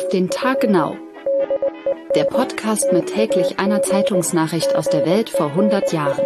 den Tag genau. Der Podcast mit täglich einer Zeitungsnachricht aus der Welt vor 100 Jahren.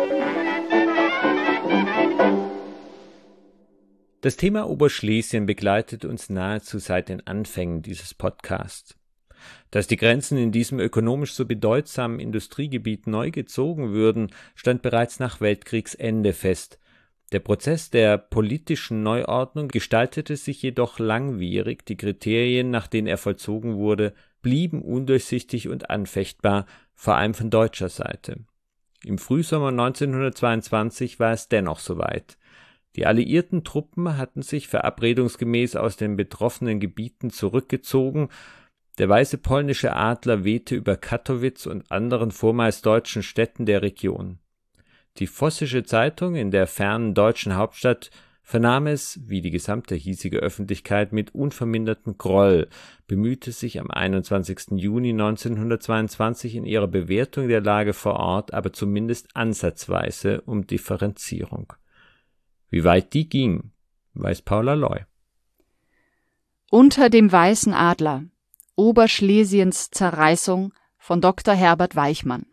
Das Thema Oberschlesien begleitet uns nahezu seit den Anfängen dieses Podcasts. Dass die Grenzen in diesem ökonomisch so bedeutsamen Industriegebiet neu gezogen würden, stand bereits nach Weltkriegsende fest. Der Prozess der politischen Neuordnung gestaltete sich jedoch langwierig, die Kriterien, nach denen er vollzogen wurde, blieben undurchsichtig und anfechtbar, vor allem von deutscher Seite. Im Frühsommer 1922 war es dennoch soweit. Die alliierten Truppen hatten sich verabredungsgemäß aus den betroffenen Gebieten zurückgezogen. Der weiße polnische Adler wehte über Kattowitz und anderen vormals deutschen Städten der Region. Die Vossische Zeitung in der fernen deutschen Hauptstadt vernahm es, wie die gesamte hiesige Öffentlichkeit, mit unvermindertem Groll, bemühte sich am 21. Juni 1922 in ihrer Bewertung der Lage vor Ort aber zumindest ansatzweise um Differenzierung. Wie weit die ging, weiß Paula Loy. Unter dem weißen Adler. Oberschlesiens Zerreißung von Dr. Herbert Weichmann.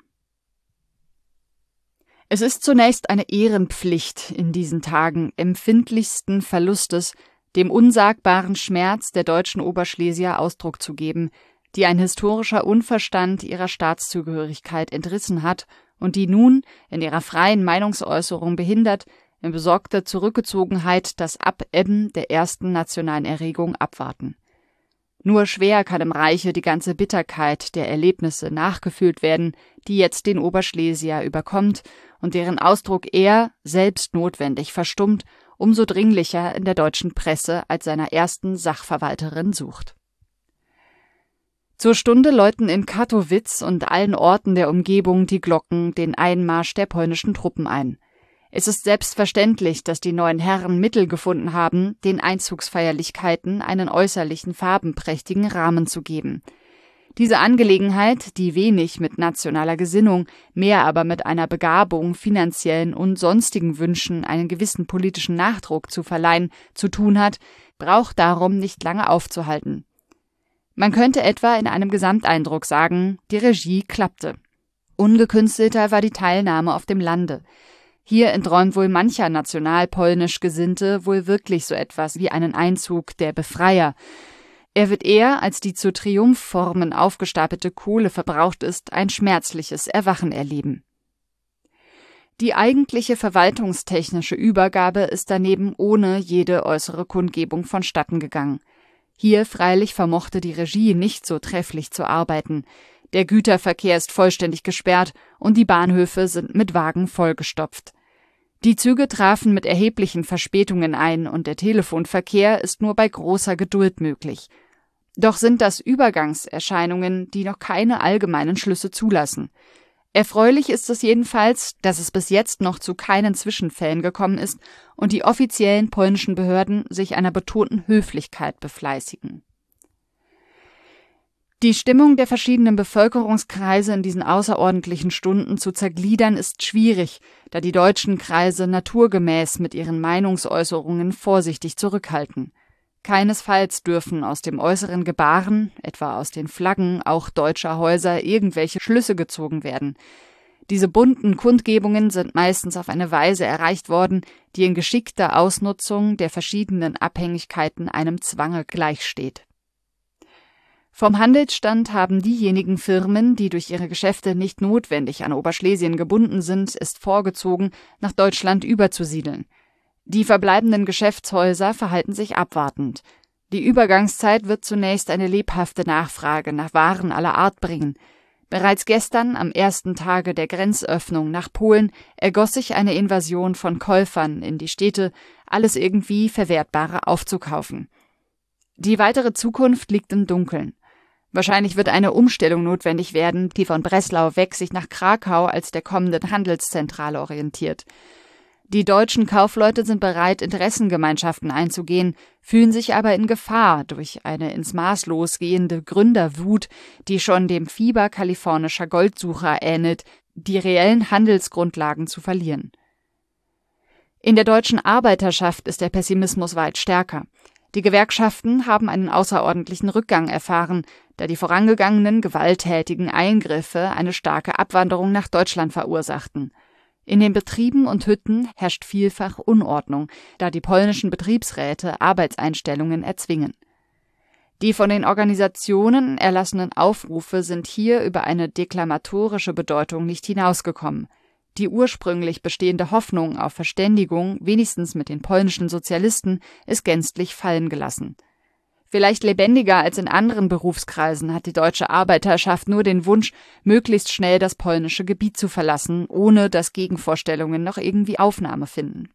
Es ist zunächst eine Ehrenpflicht, in diesen Tagen empfindlichsten Verlustes dem unsagbaren Schmerz der deutschen Oberschlesier Ausdruck zu geben, die ein historischer Unverstand ihrer Staatszugehörigkeit entrissen hat und die nun in ihrer freien Meinungsäußerung behindert, in besorgter Zurückgezogenheit das Abebben der ersten nationalen Erregung abwarten. Nur schwer kann im Reiche die ganze Bitterkeit der Erlebnisse nachgefühlt werden, die jetzt den Oberschlesier überkommt und deren Ausdruck er, selbst notwendig verstummt, umso dringlicher in der deutschen Presse als seiner ersten Sachverwalterin sucht. Zur Stunde läuten in Kattowitz und allen Orten der Umgebung die Glocken den Einmarsch der polnischen Truppen ein. Es ist selbstverständlich, dass die neuen Herren Mittel gefunden haben, den Einzugsfeierlichkeiten einen äußerlichen farbenprächtigen Rahmen zu geben. Diese Angelegenheit, die wenig mit nationaler Gesinnung, mehr aber mit einer Begabung, finanziellen und sonstigen Wünschen einen gewissen politischen Nachdruck zu verleihen, zu tun hat, braucht darum nicht lange aufzuhalten. Man könnte etwa in einem Gesamteindruck sagen, die Regie klappte. Ungekünstelter war die Teilnahme auf dem Lande. Hier enträumt wohl mancher nationalpolnisch Gesinnte wohl wirklich so etwas wie einen Einzug der Befreier. Er wird eher, als die zu Triumphformen aufgestapelte Kohle verbraucht ist, ein schmerzliches Erwachen erleben. Die eigentliche verwaltungstechnische Übergabe ist daneben ohne jede äußere Kundgebung vonstatten gegangen. Hier freilich vermochte die Regie nicht so trefflich zu arbeiten. Der Güterverkehr ist vollständig gesperrt und die Bahnhöfe sind mit Wagen vollgestopft. Die Züge trafen mit erheblichen Verspätungen ein und der Telefonverkehr ist nur bei großer Geduld möglich. Doch sind das Übergangserscheinungen, die noch keine allgemeinen Schlüsse zulassen. Erfreulich ist es jedenfalls, dass es bis jetzt noch zu keinen Zwischenfällen gekommen ist und die offiziellen polnischen Behörden sich einer betonten Höflichkeit befleißigen. Die Stimmung der verschiedenen Bevölkerungskreise in diesen außerordentlichen Stunden zu zergliedern ist schwierig, da die deutschen Kreise naturgemäß mit ihren Meinungsäußerungen vorsichtig zurückhalten. Keinesfalls dürfen aus dem äußeren Gebaren, etwa aus den Flaggen auch deutscher Häuser, irgendwelche Schlüsse gezogen werden. Diese bunten Kundgebungen sind meistens auf eine Weise erreicht worden, die in geschickter Ausnutzung der verschiedenen Abhängigkeiten einem Zwange gleichsteht. Vom Handelsstand haben diejenigen Firmen, die durch ihre Geschäfte nicht notwendig an Oberschlesien gebunden sind, es vorgezogen, nach Deutschland überzusiedeln. Die verbleibenden Geschäftshäuser verhalten sich abwartend. Die Übergangszeit wird zunächst eine lebhafte Nachfrage nach Waren aller Art bringen. Bereits gestern, am ersten Tage der Grenzöffnung nach Polen, ergoss sich eine Invasion von Käufern in die Städte, alles irgendwie Verwertbare aufzukaufen. Die weitere Zukunft liegt im Dunkeln. Wahrscheinlich wird eine Umstellung notwendig werden, die von Breslau weg sich nach Krakau als der kommenden Handelszentrale orientiert. Die deutschen Kaufleute sind bereit, Interessengemeinschaften einzugehen, fühlen sich aber in Gefahr durch eine ins Maßlos gehende Gründerwut, die schon dem Fieber kalifornischer Goldsucher ähnelt, die reellen Handelsgrundlagen zu verlieren. In der deutschen Arbeiterschaft ist der Pessimismus weit stärker. Die Gewerkschaften haben einen außerordentlichen Rückgang erfahren, da die vorangegangenen gewalttätigen Eingriffe eine starke Abwanderung nach Deutschland verursachten. In den Betrieben und Hütten herrscht vielfach Unordnung, da die polnischen Betriebsräte Arbeitseinstellungen erzwingen. Die von den Organisationen erlassenen Aufrufe sind hier über eine deklamatorische Bedeutung nicht hinausgekommen. Die ursprünglich bestehende Hoffnung auf Verständigung, wenigstens mit den polnischen Sozialisten, ist gänzlich fallen gelassen. Vielleicht lebendiger als in anderen Berufskreisen hat die deutsche Arbeiterschaft nur den Wunsch, möglichst schnell das polnische Gebiet zu verlassen, ohne dass Gegenvorstellungen noch irgendwie Aufnahme finden.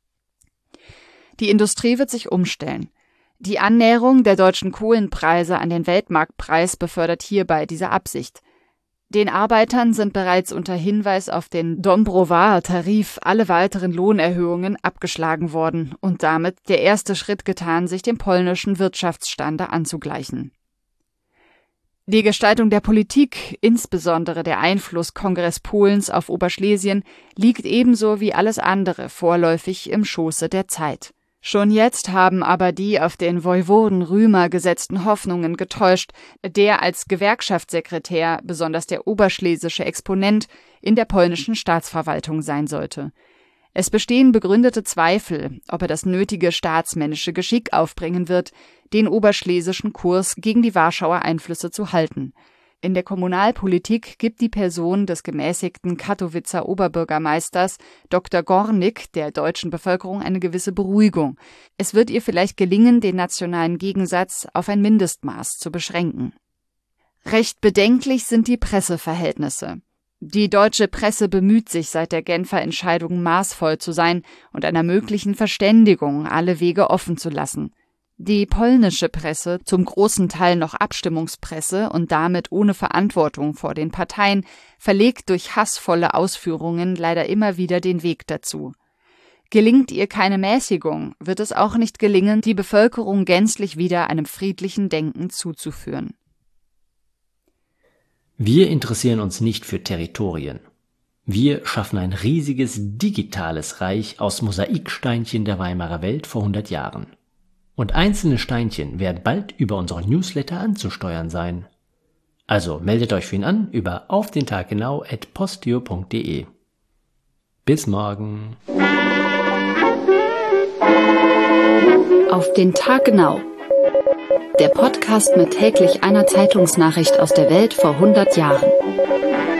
Die Industrie wird sich umstellen. Die Annäherung der deutschen Kohlenpreise an den Weltmarktpreis befördert hierbei diese Absicht. Den Arbeitern sind bereits unter Hinweis auf den Dombrowa-Tarif alle weiteren Lohnerhöhungen abgeschlagen worden und damit der erste Schritt getan, sich dem polnischen Wirtschaftsstande anzugleichen. Die Gestaltung der Politik, insbesondere der Einfluss Kongress Polens auf Oberschlesien, liegt ebenso wie alles andere vorläufig im Schoße der Zeit. Schon jetzt haben aber die auf den Woiwoden Rümer gesetzten Hoffnungen getäuscht, der als Gewerkschaftssekretär, besonders der oberschlesische Exponent, in der polnischen Staatsverwaltung sein sollte. Es bestehen begründete Zweifel, ob er das nötige staatsmännische Geschick aufbringen wird, den oberschlesischen Kurs gegen die Warschauer Einflüsse zu halten. In der Kommunalpolitik gibt die Person des gemäßigten Katowicer Oberbürgermeisters Dr. Gornik der deutschen Bevölkerung eine gewisse Beruhigung. Es wird ihr vielleicht gelingen, den nationalen Gegensatz auf ein Mindestmaß zu beschränken. Recht bedenklich sind die Presseverhältnisse. Die deutsche Presse bemüht sich seit der Genfer Entscheidung maßvoll zu sein und einer möglichen Verständigung alle Wege offen zu lassen. Die polnische Presse, zum großen Teil noch Abstimmungspresse und damit ohne Verantwortung vor den Parteien, verlegt durch hassvolle Ausführungen leider immer wieder den Weg dazu. Gelingt ihr keine Mäßigung, wird es auch nicht gelingen, die Bevölkerung gänzlich wieder einem friedlichen Denken zuzuführen. Wir interessieren uns nicht für Territorien. Wir schaffen ein riesiges digitales Reich aus Mosaiksteinchen der Weimarer Welt vor 100 Jahren. Und einzelne Steinchen werden bald über unseren Newsletter anzusteuern sein. Also meldet euch für ihn an über aufdentaggenau@posteo.de. Bis morgen. Auf den Tag genau. Der Podcast mit täglich einer Zeitungsnachricht aus der Welt vor 100 Jahren.